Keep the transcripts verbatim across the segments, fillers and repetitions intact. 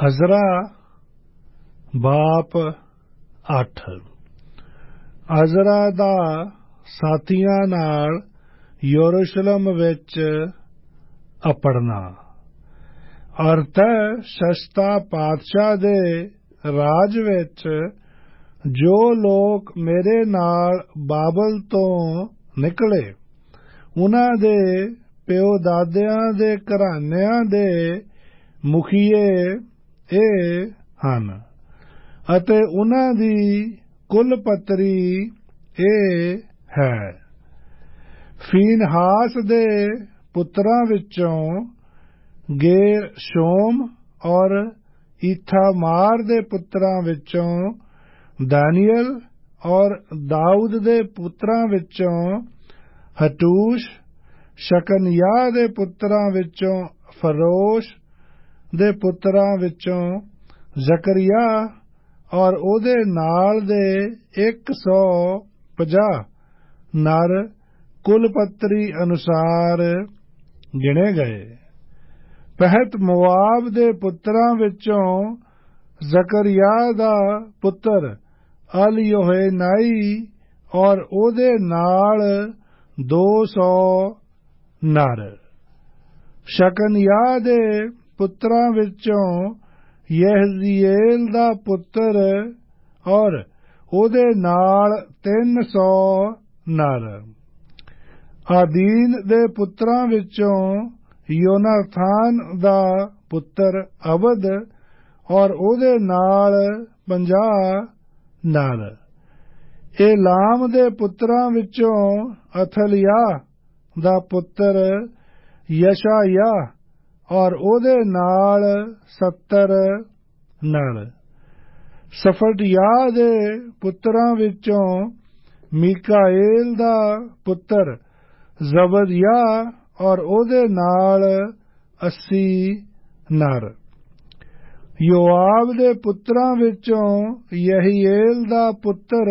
Ezra ਬਾਪ ਅੱਠ। Ezra ਦਾ ਸਾਥੀਆਂ ਨਾਲ ਯਰੂਸ਼ਲਮ ਵਿੱਚ ਅਪੜਨਾ। ਅਰਤਹ ਸ਼ਸ਼ਤਾ ਪਾਤਸ਼ਾਹ ਦੇ ਰਾਜ ਵਿੱਚ ਜੋ ਲੋਕ ਮੇਰੇ ਨਾਲ ਬਾਬਲ ਤੋਂ ਨਿਕਲੇ, ਉਨ੍ਹਾਂ ਦੇ ਪਿਓ ਦਾਦਿਆਂ ਦੇ ਘਰਾਨਿਆਂ ਦੇ ਮੁਖੀਏ ਇਹ ਹਨ ਅਤੇ ਉਨ੍ਹਾਂ ਦੀ ਕੁਲਪਤਰੀ ਇਹ ਹੈ। ਫੀਨਹਾਸ ਦੇ ਪੁੱਤਰਾਂ ਵਿੱਚੋਂ ਗੇਰਸ਼ੋਮ ਔਰ ਈਥਾਮਾਰ ਦੇ ਪੁੱਤਰਾਂ ਵਿੱਚੋਂ ਦਾਨੀਏਲ ਔਰ ਦਾਊਦ ਦੇ ਪੁੱਤਰਾਂ ਵਿੱਚੋਂ ਹਟੂਸ਼, ਸ਼ਕਨਿਆਹ ਦੇ ਪੁੱਤਰਾਂ ਵਿੱਚੋਂ ਫਰੋਸ਼ ਦੇ ਪੁੱਤਰਾਂ ਵਿੱਚੋਂ ਜ਼ਕਰਿਯਾਹ ਔਰ ਉਹਦੇ ਨਾਲ ਦੇ ਇੱਕ ਸੌ ਪੰਜਾਹ ਨਰ ਕੁਲਪਤਰੀ ਅਨੁਸਾਰ ਗਿਣੇ ਗਏ। ਪਹਿਤ ਮੋਆਬ ਦੇ ਪੁੱਤਰਾਂ ਵਿੱਚੋਂ ਜ਼ਕਰਿਯਾਹ ਦਾ ਪੁੱਤਰ ਅਲ-ਯੋਹੇਨਾਈ ਔਰ ਉਹਦੇ ਨਾਲ ਦੋ ਸੌ ਨਰ। ਸ਼ਕਨਿਆਹ ਦੇ ਪੁੱਤਰਾਂ ਵਿੱਚੋਂ ਯਹਜ਼ੀਏਲ ਦਾ ਪੁੱਤਰ ਔਰ ਉਹਦੇ ਨਾਲ ਤਿੰਨ ਸੌ ਨਰ। ਆਦੀਨ ਦੇ ਪੁੱਤਰਾਂ ਵਿੱਚੋਂ ਯੋਨਾਥਾਨ ਦਾ ਪੁੱਤਰ ਅਬਦ ਔਰ ਉਹਦੇ ਨਾਲ ਪੰਜਾਹ ਨਰ। ਏਲਾਮ ਦੇ ਪੁੱਤਰਾਂ ਵਿੱਚੋਂ ਅਥਲਿਆਹ ਦਾ ਪੁੱਤਰ ਯਸ਼ਾਯਾਹ ਔਰ ਉਹਦੇ ਨਾਲ ਸੱਤਰ ਨਰ। ਸਫਟਿਯਾਹ ਦੇ ਪੁੱਤਰਾਂ ਵਿੱਚੋਂ ਮੀਕਾਏਲ ਦਾ ਪੁੱਤਰ ਜ਼ਬਦਯਾਹ ਔਰ ਉਹਦੇ ਨਾਲ ਅੱਸੀ ਨਰ। ਯੋਆਬ ਦੇ ਪੁੱਤਰਾਂ ਵਿੱਚੋਂ ਯਹੀਏਲ ਦਾ ਪੁੱਤਰ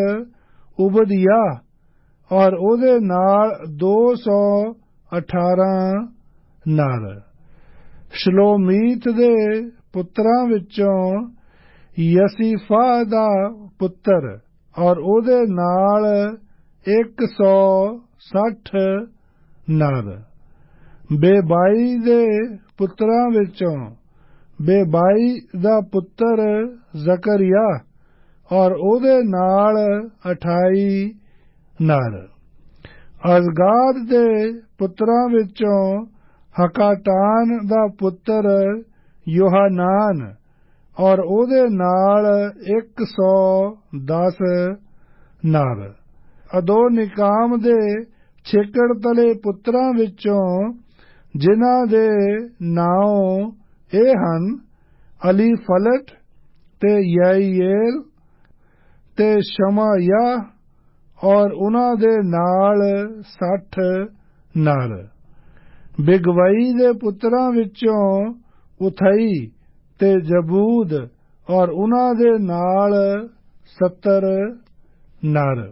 ਉਬਦਯਾਹ ਔਰ ਉਹਦੇ ਨਾਲ ਦੋ ਸੌ ਅਠਾਰਾਂ ਨਰ। ਸ਼ਲੋਮੀਤ ਦੇ ਪੁੱਤਰਾਂ ਵਿੱਚੋਂ ਯਸੀਫਾਹ ਦਾ ਪੁੱਤਰ ਔਰ ਉਹਦੇ ਨਾਲ ਇੱਕ ਸੌ ਸੱਠ ਨਰ। ਬੇਬਾਈ ਦੇ ਪੁੱਤਰਾਂ ਵਿੱਚੋਂ ਬੇਬਾਈ ਦਾ ਪੁੱਤਰ ਜ਼ਕਰਿਯਾਹ ਔਰ ਉਹਦੇ ਨਾਲ ਅਠਾਈ ਨਰ। ਅਜ਼ਗਾਦ ਦੇ ਪੁੱਤਰਾਂ ਵਿੱਚੋਂ ਹਕਾਟਾਨ ਦਾ ਪੁੱਤਰ ਯੋਹਾਨਾਨ ਔਰ ਉਹਦੇ ਨਾਲ ਇੱਕ ਸੌ ਦਸ ਨਰ। ਅਦੋਨਿਕਾਮ ਦੇ ਛੇਕੜ ਤਲੇ ਪੁੱਤਰਾਂ ਵਿੱਚੋਂ ਜਿਨ੍ਹਾਂ ਦੇ ਨਾਉ ਇਹ ਹਨ ਅਲੀਫਲਟ ਤੇ ਯਈਏਲ ਤੇ ਸ਼ਮਾਯਾਹ ਔਰ ਉਨ੍ਹਾਂ ਦੇ ਨਾਲ ਸੱਠ ਨਰ। ਬਿਗਵਈ ਦੇ ਪੁੱਤਰਾਂ ਵਿੱਚੋਂ ਉਥਈ ਤੇ ਜਬੂਦ ਔਰ ਉਨ੍ਹਾਂ ਦੇ ਨਾਲ ਸੱਤਰ ਨਰ।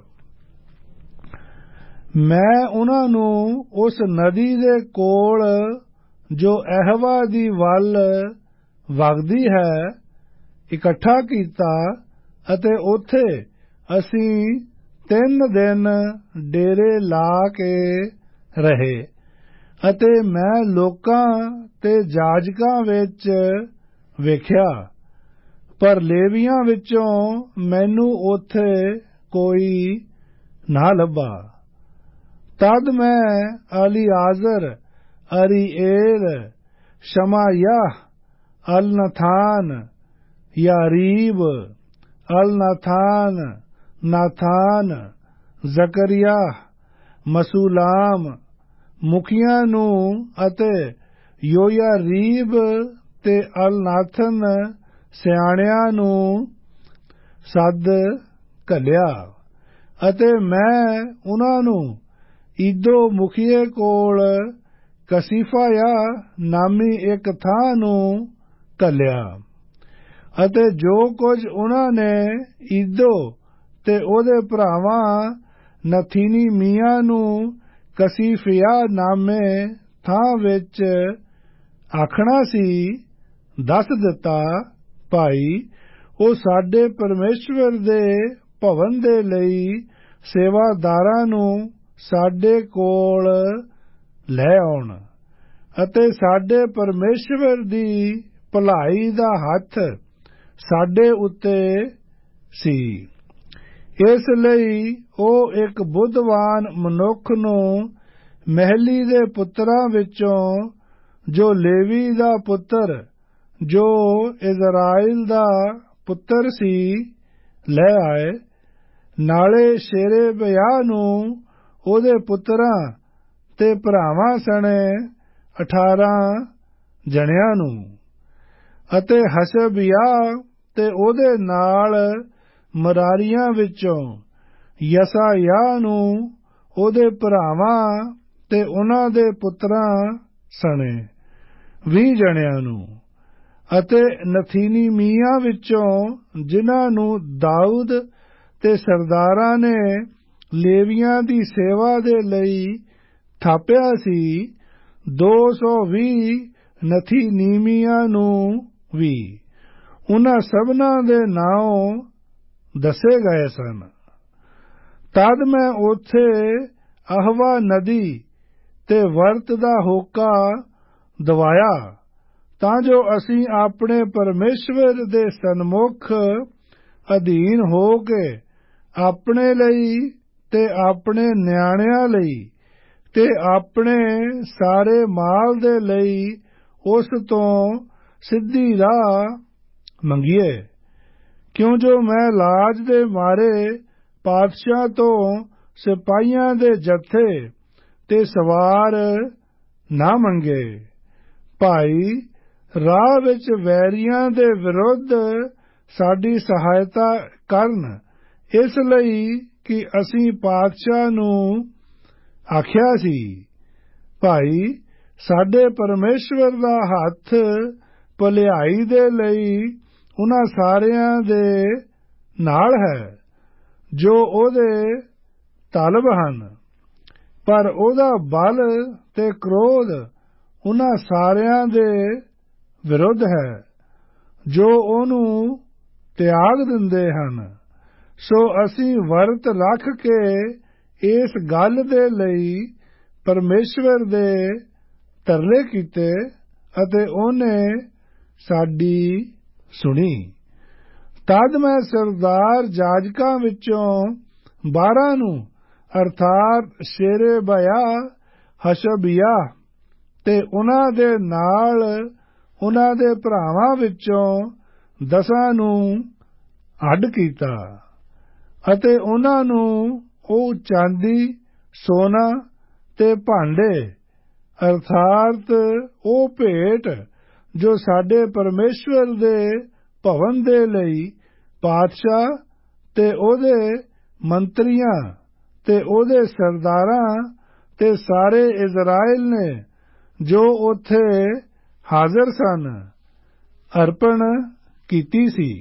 ਮੈਂ ਉਨ੍ਹਾਂ ਨੂੰ ਉਸ ਨਦੀ ਦੇ ਕੋਲ ਜੋ ਅਹਵਾ ਦੀ ਵੱਲ ਵਗਦੀ ਹੈ ਇਕੱਠਾ ਕੀਤਾ ਅਤੇ ਉੱਥੇ ਅਸੀਂ ਤਿੰਨ ਦਿਨ ਡੇਰੇ ਲਾ ਕੇ ਰਹੇ ਅਤੇ ਮੈਂ ਲੋਕਾਂ ਤੇ ਜਾਜਕਾਂ ਵਿੱਚ ਵੇਖਿਆ, ਪਰ ਲੇਵੀਆਂ ਵਿੱਚੋਂ ਮੈਨੂੰ ਉੱਥੇ ਕੋਈ ਨਾ ਲੱਭਾ। ਤਦ ਮੈਂ ਅਲੀਆਜ਼ਰ, ਅਰੀਏਲ, ਸ਼ਮਾਯਾਹ, ਅਲਨਥਾਨ, ਯਾਰੀਬ, ਅਲਨਥਾਨ, ਨਾਥਾਨ, ਜ਼ਕਰਿਯਾਹ, ਮਸੂਲਾਮ ਮੁਖੀਆਂ ਨੂੰ ਅਤੇ ਯੋਯਾਰੀਬ ਤੇ ਅਲਨਾਥਨ ਸਿਆਣਿਆਂ ਨੂੰ ਸੱਦ ਘੱਲਿਆ ਅਤੇ ਮੈਂ ਉਨ੍ਹਾਂ ਨੂੰ ਈਦੋ ਮੁਖੀਏ ਕੋਲ ਕਸੀਫਾਯਾਹ ਨਾਮੀ ਇੱਕ ਥਾਂ ਨੂੰ ਘੱਲਿਆ ਅਤੇ ਜੋ ਕੁਝ ਉਨ੍ਹਾਂ ਨੇ ਈਦੋ ਤੇ ਉਹਦੇ ਭਰਾਵਾਂ ਨਥੀਨੀ ਮੀਆਂ ਨੂੰ ਕਸੀਫਿਯਾਹ ਨਾਮੇ ਥਾਂ ਵਿੱਚ ਆਖਣਾ ਸੀ ਦੱਸ ਦਿੱਤਾ ਭਾਈ ਉਹ ਸਾਡੇ ਪਰਮੇਸ਼ਵਰ ਦੇ ਭਵਨ ਦੇ ਲਈ ਸੇਵਾਦਾਰਾਂ ਨੂੰ ਸਾਡੇ ਕੋਲ ਲੈ ਆਉਣ ਅਤੇ ਸਾਡੇ ਪਰਮੇਸ਼ਵਰ ਦੀ ਭਲਾਈ ਦਾ ਹੱਥ ਸਾਡੇ ਉੱਤੇ ਸੀ। ਇਸ ਲਈ ਉਹ ਇੱਕ ਬੁੱਧਵਾਨ ਮਨੁੱਖ ਨੂੰ ਮਹਿਲੀ ਦੇ ਪੁੱਤਰਾਂ ਵਿੱਚੋਂ, ਜੋ ਲੇਵੀ ਦਾ ਪੁੱਤਰ, ਜੋ ਇਜ਼ਰਾਈਲ ਦਾ ਪੁੱਤਰ ਸੀ, ਲੈ ਆਏ। ਨਾਲੇ ਸ਼ੇਰੇਬਿਆਹ ਨੂੰ ਉਹਦੇ ਪੁੱਤਰਾਂ ਤੇ ਭਰਾਵਾਂ ਸਣੇ ਅਠਾਰਾਂ ਜਣਿਆਂ ਨੂੰ, ਅਤੇ ਹਸ਼ਬਿਆਹ ਤੇ ਉਹਦੇ ਨਾਲ ਮਰਾਰੀਆਂ ਵਿੱਚੋਂ ਯਸਾਯਾਹ ਨੂੰ ਉਹਦੇ ਭਰਾਵਾਂ ਤੇ ਉਹਨਾਂ ਦੇ ਪੁੱਤਰਾਂ ਸਣੇ ਵੀਹ ਜਣਿਆਂ ਨੂੰ, ਅਤੇ ਨਥੀਨੀਮੀਆਂ ਵਿੱਚੋਂ, ਜਿਨ੍ਹਾਂ ਨੂੰ ਦਾਊਦ ਤੇ ਸਰਦਾਰਾਂ ਨੇ ਲੇਵੀਆਂ ਦੀ ਸੇਵਾ ਦੇ ਲਈ ਥਾਪਿਆ ਸੀ, ਦੋ ਸੌ ਵੀਹ ਨਥੀਨੀਮੀਆਂ ਨੂੰ ਵੀ। ਉਹਨਾਂ ਸਭਨਾਂ ਦੇ ਨਾਮ ਦੱਸੇ ਗਏ ਸਨ। ਤਦ ਮੈਂ ਉੱਥੇ ਅਹਵਾ ਨਦੀ ਤੇ ਵਰਤ ਦਾ ਹੋਕਾ ਦਵਾਇਆ, ਤਾਂ ਜੋ ਅਸੀਂ ਆਪਣੇ ਪਰਮੇਸ਼ਵਰ ਦੇ ਸਨਮੁਖ ਅਧੀਨ ਹੋ ਕੇ ਆਪਣੇ ਲਈ ਤੇ ਆਪਣੇ ਨਿਆਣਿਆਂ ਲਈ ਤੇ ਆਪਣੇ ਸਾਰੇ ਮਾਲ ਦੇ ਲਈ ਉਸ ਤੋਂ ਸਿੱਧੀ ਰਾਹ ਮੰਗੀਏ। ਕਿਉਂ ਜੋ ਮੈਂ ਲਾਜ ਦੇ ਮਾਰੇ ਪਾਤਸ਼ਾਹ ਤੋਂ ਸਿਪਾਹੀਆਂ ਦੇ ਜੱਥੇ ਤੇ ਸਵਾਰ ਨਾ ਮੰਗੇ। ਭਾਈ ਰਾਹ ਵਿੱਚ ਵੈਰੀਆਂ ਦੇ ਵਿਰੁੱਧ ਸਾਡੀ ਸਹਾਇਤਾ ਕਰਨ, ਇਸ ਲਈ ਕਿ ਅਸੀਂ ਪਾਤਸ਼ਾਹ ਨੂੰ ਆਖਿਆ ਸੀ, ਭਾਈ ਸਾਡੇ ਪਰਮੇਸ਼ਵਰ ਦਾ ਹੱਥ ਭਲਾਈ ਦੇ ਲਈ ਉਹਨਾਂ ਸਾਰਿਆਂ ਦੇ ਨਾਲ ਹੈ ਜੋ ਉਹਦੇ ਤਲਬ ਹਨ, ਪਰ ਉਹਦਾ ਬਲ ਤੇ ਕ੍ਰੋਧ ਉਹਨਾਂ ਸਾਰਿਆਂ ਦੇ ਵਿਰੁੱਧ ਹੈ ਜੋ ਉਹਨੂੰ ਤਿਆਗ ਦਿੰਦੇ ਹਨ। ਸੋ ਅਸੀਂ ਵਰਤ ਰੱਖ ਕੇ ਇਸ ਗੱਲ ਦੇ ਲਈ ਪਰਮੇਸ਼ਵਰ ਦੇ ਤਰਲੇ ਕੀਤੇ ਅਤੇ ਉਹਨੇ ਸਾਡੀ ਸੁਣੀ। ਤਦ ਮੈਂ ਸਰਦਾਰ ਜਾਜਕਾਂ ਵਿੱਚੋਂ ਬਾਰਾਂ ਨੂੰ, ਅਰਥਾਤ ਸ਼ੇਰੇਬਿਆਹ, ਹਸ਼ਬਿਆਹ ਤੇ ਉਹਨਾਂ ਦੇ ਨਾਲ ਉਹਨਾਂ ਦੇ ਭਰਾਵਾਂ ਵਿੱਚੋਂ ਦਸਾਂ ਨੂੰ ਅੱਡ ਕੀਤਾ ਅਤੇ ਉਹਨਾਂ ਨੂੰ ਉਹ ਚਾਂਦੀ, ਸੋਨਾ ਤੇ ਭਾਂਡੇ, ਅਰਥਾਤ ਉਹ ਭੇਟ ਜੋ ਸਾਡੇ ਪਰਮੇਸ਼ਵਰ ਦੇ ਭਵਨ ਦੇ ਲਈ ਪਾਤਸ਼ਾਹ ਤੇ ਉਹਦੇ ਮੰਤਰੀਆਂ ਤੇ ਉਹਦੇ ਸਰਦਾਰਾਂ ਤੇ ਸਾਰੇ ਇਜ਼ਰਾਇਲ ਨੇ ਜੋ ਉੱਥੇ ਹਾਜ਼ਰ ਸਨ, ਅਰਪਣ ਕੀਤੀ ਸੀ,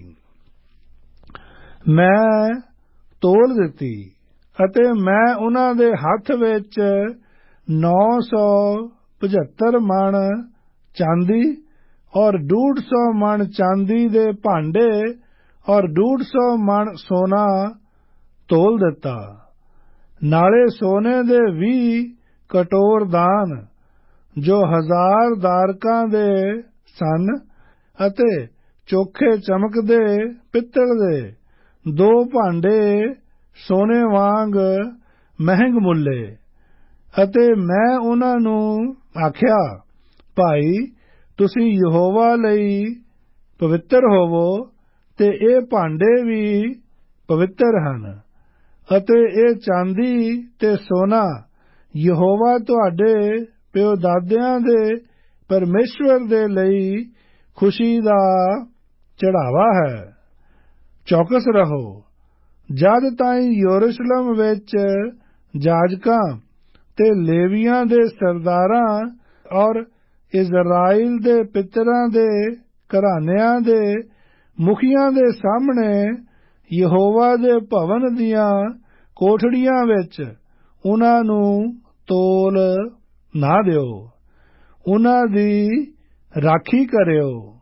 ਮੈਂ ਤੋਲ ਦਿੱਤੀ। ਅਤੇ ਮੈਂ ਉਹਨਾਂ ਦੇ ਹੱਥ ਵਿੱਚ ਨੌ ਸੌ ਪਝੱਤਰ ਮਣ ਚਾਂਦੀ ਔਰ ਡੂਢ ਸੌ ਮਣ ਚਾਂਦੀ ਦੇ ਭਾਂਡੇ ਔਰ ਡੂਢ ਸੌ ਮਣ ਸੋਨਾ ਤੋਲ ਦਿੱਤਾ। ਨਾਲੇ ਸੋਨੇ ਦੇ ਵੀਹ ਕਟੋਰ ਦਾਨ ਜੋ ਹਜ਼ਾਰ ਦਾਰਕਾਂ ਦੇ ਸਨ, ਅਤੇ ਚੋਖੇ ਚਮਕਦੇ ਪਿੱਤਲ ਦੇ ਦੋ ਭਾਂਡੇ ਸੋਨੇ ਵਾਂਗ ਮਹਿੰਗ ਮੁੱਲੇ। ਅਤੇ ਮੈਂ ਉਹਨਾਂ ਨੂੰ ਆਖਿਆ, ਭਾਈ ਤੁਸੀਂ ਯਹੋਵਾ ਲਈ ਪਵਿੱਤਰ ਹੋਵੋ ਤੇ ਇਹ ਭਾਂਡੇ ਵੀ ਪਵਿੱਤਰ ਹਨ, ਅਤੇ ਇਹ ਚਾਂਦੀ ਤੇ ਸੋਨਾ ਯਹੋਵਾ ਤੁਹਾਡੇ ਪਿਓ ਦਾਦਿਆਂ ਦੇ ਪਰਮੇਸ਼ਵਰ ਦੇ ਲਈ ਖੁਸ਼ੀ ਦਾ ਚੜਾਵਾ ਹੈ। ਚੌਕਸ ਰਹੋ। ਜਦ ਤਾਈਂ ਯਰੂਸ਼ਲਮ ਵਿੱਚ ਜਾਜਕਾਂ ਤੇ ਲੇਵੀਆਂ ਦੇ ਸਰਦਾਰਾਂ ਔਰ ਇਜ਼ਰਾਈਲ ਦੇ ਪਿਤਰਾਂ ਦੇ ਘਰਾਨਿਆਂ ਦੇ ਮੁਖੀਆਂ ਦੇ ਸਾਹਮਣੇ ਯਹੋਵਾ ਦੇ ਭਵਨ ਦੀਆਂ ਕੋਠੜੀਆਂ ਵਿੱਚ ਉਹਨਾਂ ਨੂੰ ਤੋਲ ਨਾ ਦਿਓ। ਉਹਨਾਂ ਦੀ ਰਾਖੀ ਕਰਿਓ।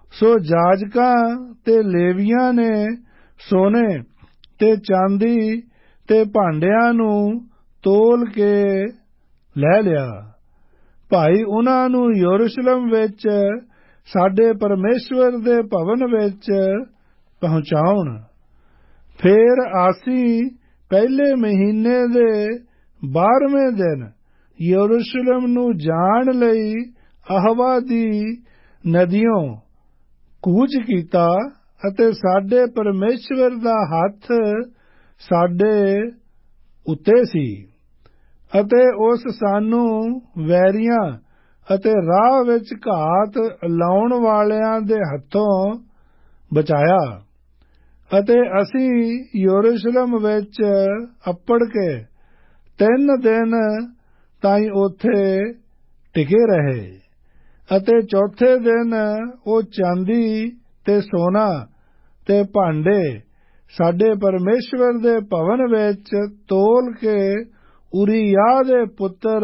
ਸੋ ਜਾਜਕਾਂ ਤੇ ਲੇਵੀਆਂ ਨੇ ਸੋਨੇ ਤੇ ਚਾਂਦੀ ਤੇ ਭਾਂਡਿਆਂ ਨੂੰ ਤੋਲ ਕੇ ਲੈ ਲਿਆ। ਭਾਈ ਉਹਨਾਂ ਨੂੰ ਯਰੂਸ਼ਲਮ ਵਿੱਚ ਸਾਡੇ ਪਰਮੇਸ਼ਵਰ ਦੇ ਭਵਨ ਵਿੱਚ ਪਹੁੰਚਾਉਣ। ਫੇਰ ਅਸੀਂ ਪਹਿਲੇ ਮਹੀਨੇ ਦੇ ਬਾਰ੍ਹਵੇਂ ਦਿਨ ਯਰੂਸ਼ਲਮ ਨੂੰ ਜਾਣ ਲਈ ਅਹਵਾ ਦੀ ਨਦੀਓਂ ਕੂਚ ਕੀਤਾ ਅਤੇ ਸਾਡੇ ਪਰਮੇਸ਼ਵਰ ਦਾ ਹੱਥ ਸਾਡੇ ਉੱਤੇ ਸੀ ਅਤੇ ਉਸ ਸਾਨੂੰ ਵੈਰੀਆਂ ਅਤੇ ਰਾਹ ਵਿੱਚ ਘਾਤ ਲਾਉਣ ਵਾਲਿਆਂ ਦੇ ਹੱਥੋਂ ਬਚਾਇਆ ਅਤੇ ਅਸੀਂ ਯਰੂਸ਼ਲਮ ਵਿੱਚ ਅੱਪੜ ਕੇ ਤਿੰਨ ਦਿਨ ਤਾਈਂ ਉੱਥੇ ਟਿਕੇ ਰਹੇ ਅਤੇ ਚੌਥੇ ਦਿਨ ਉਹ ਚਾਂਦੀ ਤੇ ਸੋਨਾ ਤੇ ਭਾਂਡੇ ਸਾਡੇ ਪਰਮੇਸ਼ਵਰ ਦੇ ਭਵਨ ਵਿੱਚ ਤੋਲ ਕੇ ਉਰੀਯਾਹ ਦੇ ਪੁੱਤਰ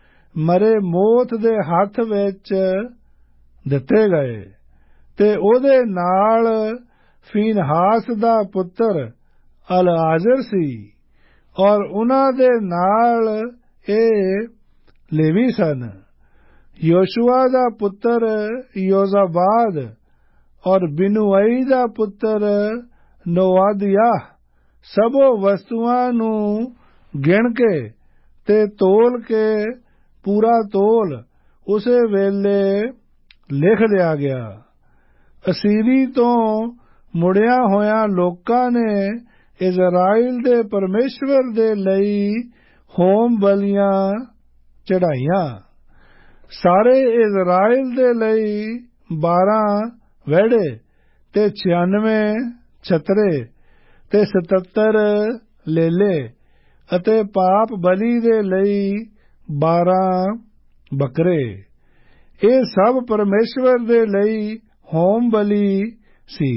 ਮਰੇਮੋਥ ਦੇ ਹੱਥ ਵਿੱਚ ਦਿੱਤੇ ਗਏ ਤੇ ਉਹਦੇ ਨਾਲ ਫੀਨਹਾਸ ਦਾ ਪੁੱਤਰ ਅਲਆਜ਼ਰ ਸੀ ਔਰ ਉਹਨਾਂ ਦੇ ਨਾਲ ਇਹ ਲੇਵੀ ਸਨ। ਯੋਸ਼ੂਆ ਦਾ ਪੁੱਤਰ ਯੋਜ਼ਾਬਾਦ ਔਰ ਬਿਨੂਈ ਦਾ ਪੁੱਤਰ ਨੋਆਦਿਯਾਹ ਸਭੋ ਵਸਤੂਆਂ ਨੂੰ ਗਿਣ ਕੇ ਤੇ ਤੋਲ ਕੇ ਪੂਰਾ ਤੋਲ ਉਸੇ ਵੇਲੇ ਲਿਖ ਲਿਆ ਗਿਆ। ਅਸੀਰੀ ਤੋਂ ਮੁੜਿਆ ਹੋਇਆ ਲੋਕਾਂ ਨੇ ਇਜ਼ਰਾਈਲ ਦੇ ਪਰਮੇਸ਼ਵਰ ਦੇ ਲਈ ਹੋਮ ਬਲੀਆਂ ਚੜਾਈਆਂ। ਸਾਰੇ ਇਜ਼ਰਾਈਲ ਦੇ ਲਈ ਬਾਰਾਂ ਵਹਿੜੇ ਤੇ ਛਿਆਨਵੇਂ ਛਤਰੇ ਤੇ ਸਤੱਤਰ ਲੇਲੇ ਅਤੇ ਪਾਪ ਬਲੀ ਦੇ ਲਈ ਬਾਰਾਂ ਬੱਕਰੇ। ਇਹ ਸਭ ਪਰਮੇਸ਼ਵਰ ਦੇ ਲਈ ਹੋਮ ਬਲੀ ਸੀ।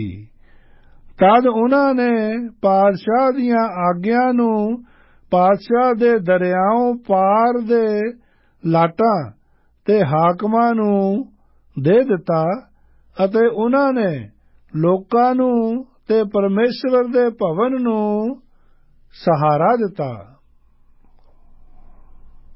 ਤਦ ਉਹਨਾਂ ਨੇ ਪਾਤਸ਼ਾਹ ਦੀਆਂ ਆਗਿਆਂ ਨੂੰ ਪਾਤਸ਼ਾਹ ਦੇ ਦਰਿਆਓਂ ਪਾਰ ਦੇ ਲਾਟਾਂ ਤੇ ਹਾਕਮਾਂ ਨੂੰ ਦੇ ਦਿੱਤਾ ਅਤੇ ਉਹਨਾਂ ਨੇ ਲੋਕਾਂ ਨੂੰ ਤੇ ਪਰਮੇਸ਼ਵਰ ਦੇ ਭਵਨ ਨੂੰ ਸਹਾਰਾ ਦਿੱਤਾ।